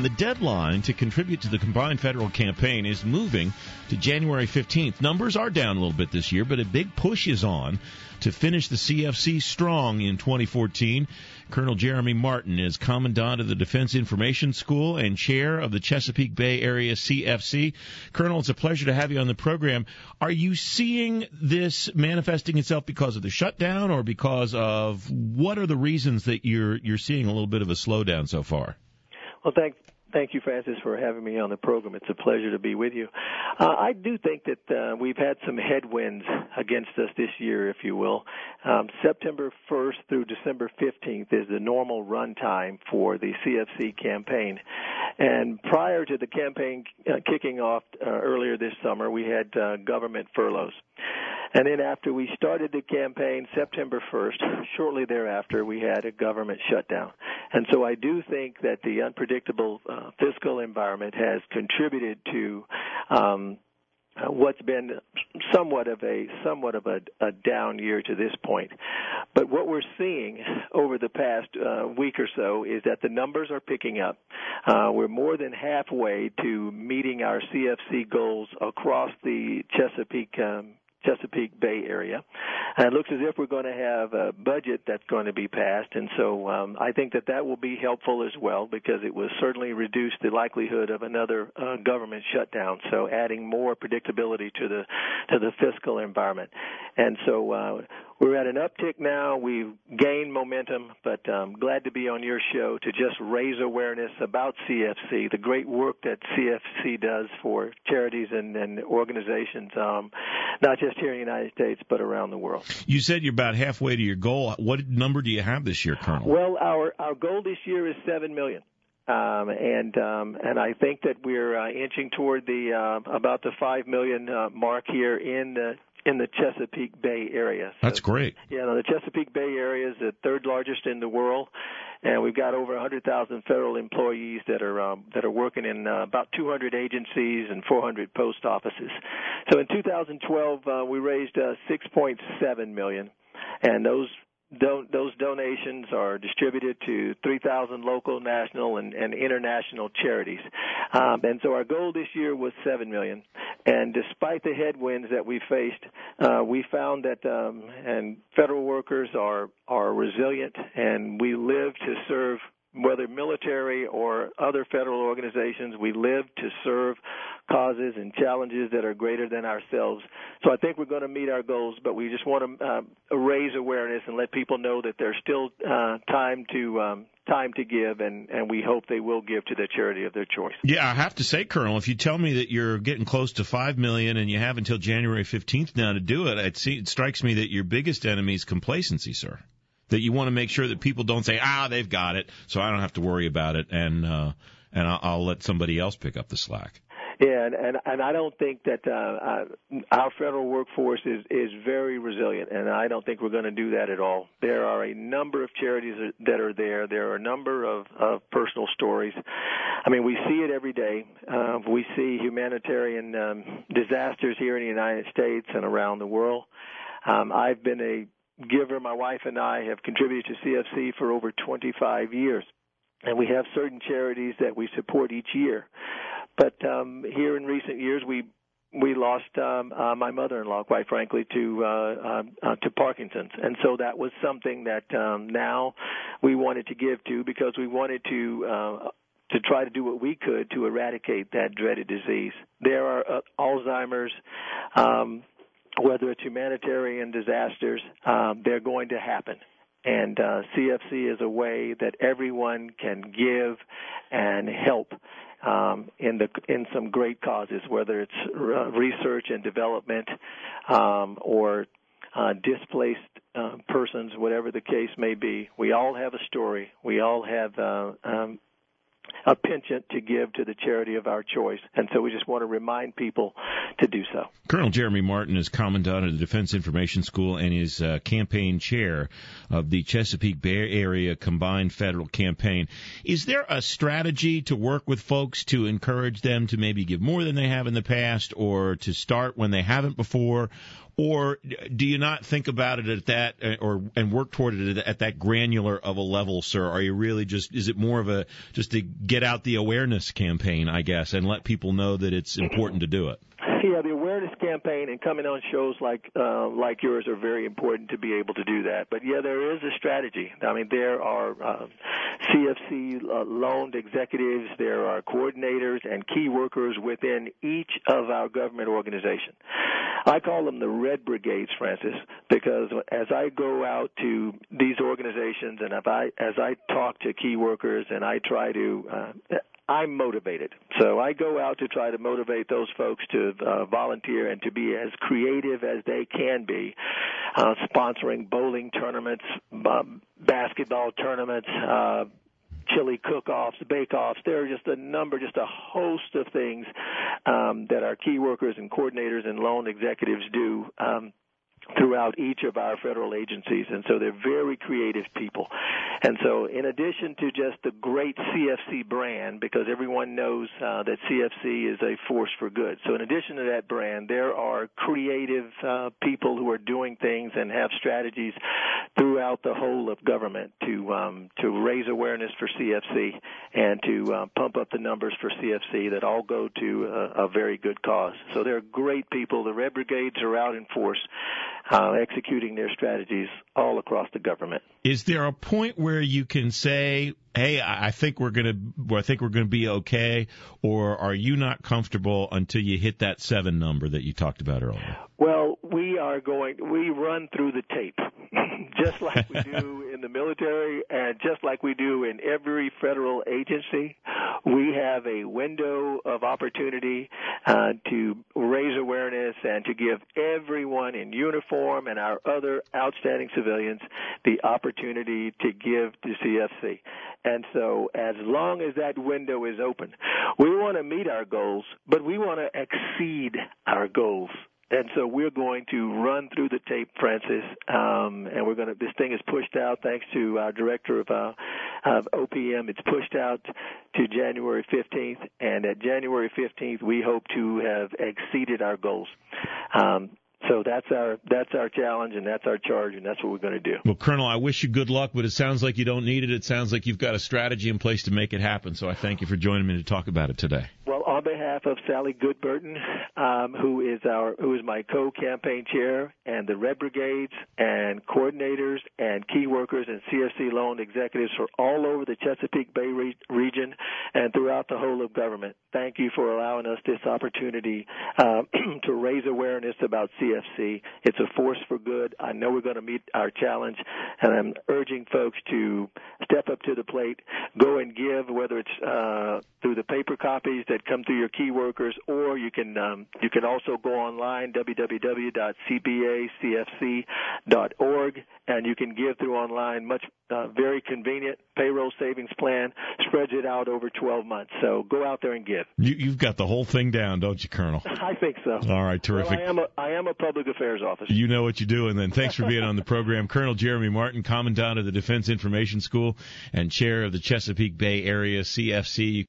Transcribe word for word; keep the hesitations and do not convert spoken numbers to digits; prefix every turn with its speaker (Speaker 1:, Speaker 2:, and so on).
Speaker 1: The deadline to contribute to the combined federal campaign is moving to January fifteenth. Numbers are down a little bit this year, but a big push is on to finish the C F C strong in twenty fourteen. Colonel Jeremy Martin is Commandant of the Defense Information School and Chair of the Chesapeake Bay Area C F C. Colonel, it's a pleasure to have you on the program. Are you seeing this manifesting itself because of the shutdown or because of what are the reasons that you're you're seeing a little bit of a slowdown so far?
Speaker 2: Well, thank, thank you, Francis, for having me on the program. It's a pleasure to be with you. Uh, I do think that uh, we've had some headwinds against us this year, if you will. Um, September first through December fifteenth is the normal run time for the C F C campaign. And prior to the campaign uh, kicking off uh, earlier this summer, we had uh, government furloughs. And then after we started the campaign, September first, shortly thereafter, we had a government shutdown. And so I do think that the unpredictable uh, fiscal environment has contributed to um, uh, what's been somewhat of a somewhat of a, a down year to this point. But what we're seeing over the past uh, week or so is that the numbers are picking up. Uh, we're more than halfway to meeting our C F C goals across the Chesapeake um, Chesapeake Bay area. And it looks as if we're going to have a budget that's going to be passed, and so um, I think that that will be helpful as well because it will certainly reduce the likelihood of another uh, government shutdown, so adding more predictability to the to the fiscal environment. And so uh, we're at an uptick now. We've gained momentum, but I'm glad to be on your show to just raise awareness about C F C, the great work that C F C does for charities and, and organizations, um, not just here in the United States, but around the world.
Speaker 1: You said you're about halfway to your goal. What number do you have this year, Colonel?
Speaker 2: Well, our, our goal this year is seven million dollars. Um, and um, and I think that we're uh, inching toward the uh, about the five million uh, mark here in the in the Chesapeake Bay area. So,
Speaker 1: that's great.
Speaker 2: Yeah, no, the Chesapeake Bay area is the third largest in the world, and we've got over one hundred thousand federal employees that are um, that are working in uh, about two hundred agencies and four hundred post offices. So in two thousand twelve, uh, we raised uh, six point seven million dollars, and those Don- those donations are distributed to three thousand local, national, and, and international charities. Um, and so our goal this year was seven million dollars. And despite the headwinds that we faced, uh, we found that um, and federal workers are, are resilient, and we live to serve, whether military or other federal organizations, we live to serve causes and challenges that are greater than ourselves. So I think we're going to meet our goals, but we just want to uh, raise awareness and let people know that there's still uh, time to um, time to give, and, and we hope they will give to the charity of their choice.
Speaker 1: Yeah, I have to say, Colonel, if you tell me that you're getting close to five million dollars and you have until January fifteenth now to do it, it, see, it strikes me that your biggest enemy is complacency, sir. That you want to make sure that people don't say, ah, they've got it, so I don't have to worry about it, and uh, and I'll, I'll let somebody else pick up the slack.
Speaker 2: Yeah, and and, and I don't think that uh, uh, our federal workforce is, is very resilient, and I don't think we're going to do that at all. There are a number of charities that are there. There are a number of, of personal stories. I mean, we see it every day. Uh, we see humanitarian um, disasters here in the United States and around the world. Um, I've been a giver. My wife and I have contributed to C F C for over twenty-five years, and we have certain charities that we support each year. But um, here in recent years, we we lost um, uh, my mother-in-law, quite frankly, to uh, uh, to Parkinson's, and so that was something that um, now we wanted to give to because we wanted to uh, to try to do what we could to eradicate that dreaded disease. There are uh, Alzheimer's. Um, Whether it's humanitarian disasters, um, they're going to happen. And uh, C F C is a way that everyone can give and help um, in the in some great causes, whether it's uh, research and development um, or uh, displaced uh, persons, whatever the case may be. We all have a story. We all have uh, um, a penchant to give to the charity of our choice. And so we just want to remind people to do so.
Speaker 1: Colonel Jeremy Martin is Commandant of the Defense Information School and is uh, campaign chair of the Chesapeake Bay Area Combined Federal Campaign. Is there a strategy to work with folks to encourage them to maybe give more than they have in the past, or to start when they haven't before? Or do you not think about it at that, or and work toward it at that granular of a level, sir? Are you really just, is it more of a just to get out the awareness campaign, I guess, and let people know that it's important to do it?
Speaker 2: Yeah, the awareness campaign and coming on shows like uh, like yours are very important to be able to do that. But, yeah, there is a strategy. I mean, there are uh, C F C uh, loaned executives, there are coordinators and key workers within each of our government organizations. I call them the Red Brigades, Francis, because as I go out to these organizations and if I, as I talk to key workers and I try to uh, I'm motivated. So I go out to try to motivate those folks to uh, volunteer and to be as creative as they can be, uh, sponsoring bowling tournaments, um, basketball tournaments, uh, chili cook-offs, bake-offs. There are just a number, just a host of things um, that our key workers and coordinators and loan executives do um, throughout each of our federal agencies, and so they're very creative people. And so in addition to just the great C F C brand, because everyone knows uh, that C F C is a force for good, so in addition to that brand, there are creative uh, people who are doing things and have strategies throughout the whole of government to um, to raise awareness for C F C and to uh, pump up the numbers for C F C that all go to a, a very good cause. So they're great people. The Red Brigades are out in force, Uh, executing their strategies all across the government.
Speaker 1: Is there a point where you can say, "Hey, I think we're going to, I think we're going to be okay," or are you not comfortable until you hit that seven number that you talked about earlier?
Speaker 2: Well, we are going. We run through the tape, just like we do in the military, and just like we do in every federal agency. We have a window of opportunity uh, to raise awareness and to give everyone in uniform and our other outstanding civilians the opportunity to give to C F C. And so as long as that window is open, we want to meet our goals, but we want to exceed our goals. And so we're going to run through the tape, Francis, um, and we're going to. This thing is pushed out thanks to our director of, uh, of O P M. It's pushed out to January fifteenth, and at January fifteenth, we hope to have exceeded our goals. Um, So that's our that's our challenge, and that's our charge, and that's what we're going to do.
Speaker 1: Well, Colonel, I wish you good luck, but it sounds like you don't need it. It sounds like you've got a strategy in place to make it happen. So I thank you for joining me to talk about it today.
Speaker 2: Well, on behalf of Sally Goodburton, um, who is our who is my co-campaign chair, and the Red Brigades and coordinators and key workers and C F C loan executives for all over the Chesapeake Bay re- region and throughout the whole of government, thank you for allowing us this opportunity uh, to raise awareness about C F C. It's a force for good. I know we're going to meet our challenge, and I'm urging folks to step up to the plate, go and give, whether it's uh, through the paper copies that come through your key workers, or you can um, you can also go online, w w w dot c b a c f c dot org, and you can give through online. Much uh, very convenient payroll savings plan, spreads it out over twelve months. So go out there and give.
Speaker 1: You, you've got the whole thing down, don't you, Colonel?
Speaker 2: I think so.
Speaker 1: All right, terrific.
Speaker 2: Well, I am a I am a public affairs officer.
Speaker 1: You know what you're doing then. Thanks for being on the program. Colonel Jeremy Martin, Commandant of the Defense Information School and Chair of the Chesapeake Bay Area C F C.